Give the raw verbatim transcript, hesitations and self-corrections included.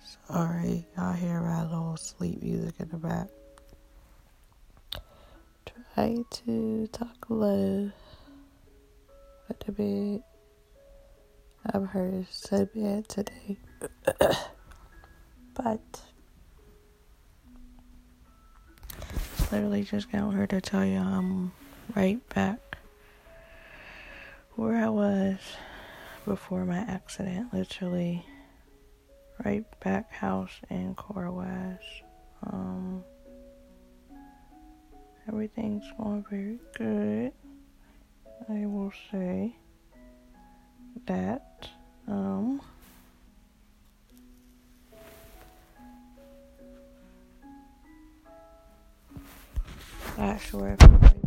Sorry, y'all hear my little sleep music in the back. Try to talk low with the bed. I've heard so bad today. But literally just got here to tell you I'm right back where I was before my accident. Literally right back house and car wise. Um, everything's going very good. I will say that. Um, not sure if